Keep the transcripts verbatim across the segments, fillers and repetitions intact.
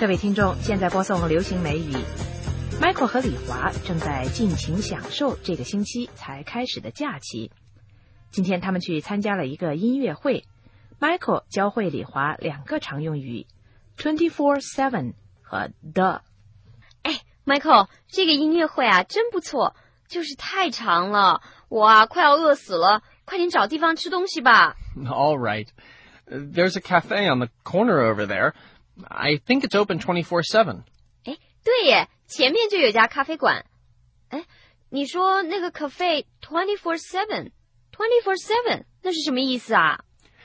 各位听众，现在播送流行美语。Michael 和李华正在尽情享受这个星期才开始的假期。今天他们去参加了一个音乐会。Michael 教会李华两个常用语 twenty-four seven 和 the。 哎 Michael， 这个音乐会啊真不错，就是太长了，我啊快要饿死了，快点找地方吃东西吧。 All right. There's a cafe on the corner over there. I think it's open twenty-four seven. 哎，对耶，前面就有家咖啡馆。哎，你说那个 cafe twenty-four seven twenty-four seven 那是什么意思啊？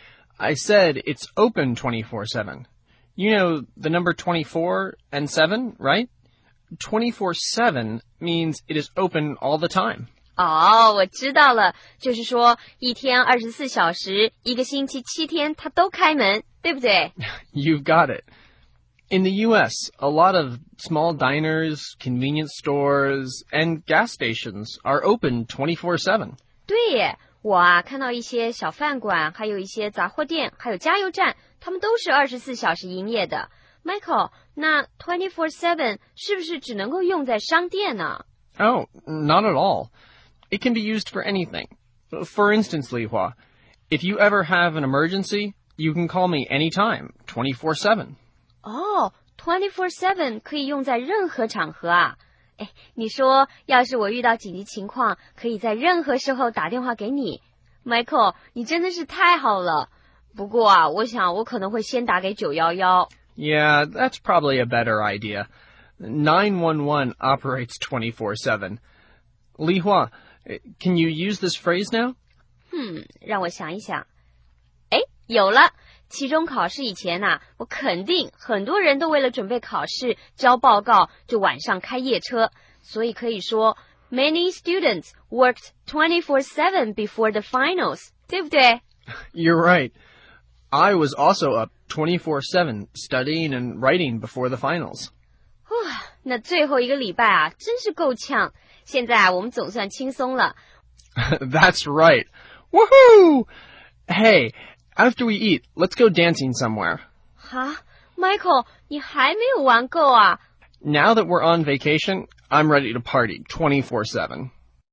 I said it's open twenty-four seven. You know the number twenty-four and seven, right? twenty-four seven means it is open all the time. 哦，我知道了，就是说一天二十四小时，一个星期七天它都开门，对不对？ You've got it. In the U S, a lot of small diners, convenience stores, and gas stations are open twenty-four seven. 对耶，我啊看到一些小饭馆，还有一些杂货店，还有加油站，他们都是二十四小时营业的。Michael， 那 twenty-four seven 是不是只能够用在商店呢？ Oh, not at all. It can be used for anything. For instance, Li Hua, if you ever have an emergency, you can call me anytime, twenty-four seven. 哦 twenty-four seven 可以用在任何场合啊。哎，你说要是我遇到紧急情况，可以在任何时候打电话给你。Michael， 你真的是太好了。不过啊，我想我可能会先打给九一一。 Yeah, that's probably a better idea. nine one one operates twenty-four seven. Li Hua, can you use this phrase now? 嗯，让我想一想。哎，有了。期中考试以前啊，我肯定很多人都为了准备考试交报告就晚上开夜车，所以可以说 Many students worked twenty-four seven before the finals， 对不对？ You're right. I was also up twenty-four seven studying and writing before the finals. 哇，那最后一个礼拜啊，真是够呛。现在啊，我们总算轻松了。 That's right. Woohoo! Hey, after we eat, let's go dancing somewhere. 哈 Michael， 你还没有玩够啊？ Now that we're on vacation, I'm ready to party twenty-four seven.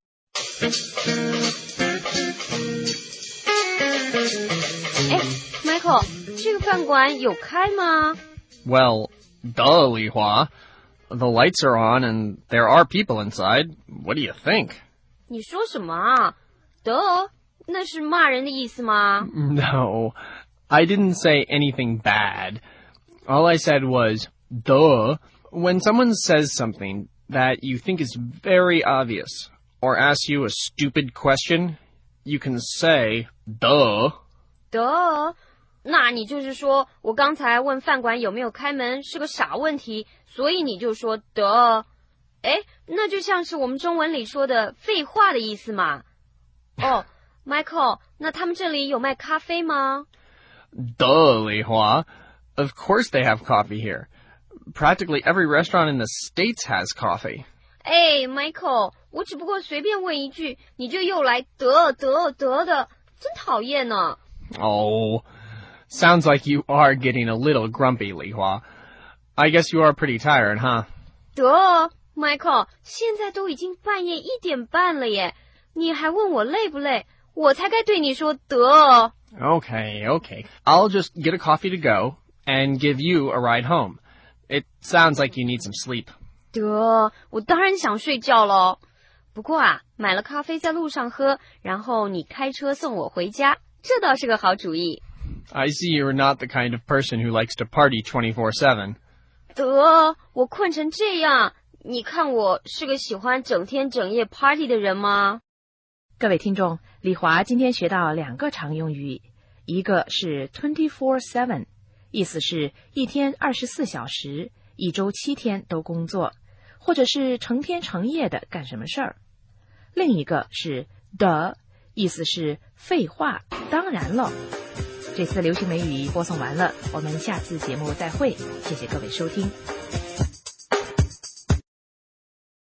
哎 Michael， 这个饭馆有开吗？ Well, duh, Li Hua. The lights are on and there are people inside. What do you think? 你说什么啊？得，那是骂人的意思吗？ No, I didn't say anything bad. All I said was, duh. When someone says something that you think is very obvious or asks you a stupid question, you can say, duh. 得，那你就是说我刚才问饭馆有没有开门是个傻问题，所以你就说得。哎，那就像是我们中文里说的废话的意思嘛。哦，Michael， 那他们这里有卖咖啡吗？ Duh, Li Hua. Of course they have coffee here. Practically every restaurant in the States has coffee. 哎 ，Michael， 我只不过随便问一句，你就又来得得得的，真讨厌呢。 Oh, sounds like you are getting a little grumpy, Li Hua. I guess you are pretty tired, huh? 得 Michael， 现在都已经半夜一点半了耶，你还问我累不累？我才该对你说得。 Okay, okay. I'll just get a coffee to go and give you a ride home. It sounds like you need some sleep. 得，我当然想睡觉咯。不过啊，买了咖啡在路上喝，然后你开车送我回家，这倒是个好主意。 I see you're not the kind of person who likes to party twenty-four seven. 得，我困成这样，你看我是个喜欢整天整夜 party 的人吗？ 各位听众，李华今天学到两个常用语，一个是 twenty-four seven， 意思是一天二十四小时，一周七天都工作，或者是成天成夜的干什么事儿。另一个是 the， 意思是废话，当然了。这次流行美语播送完了，我们下次节目再会，谢谢各位收听。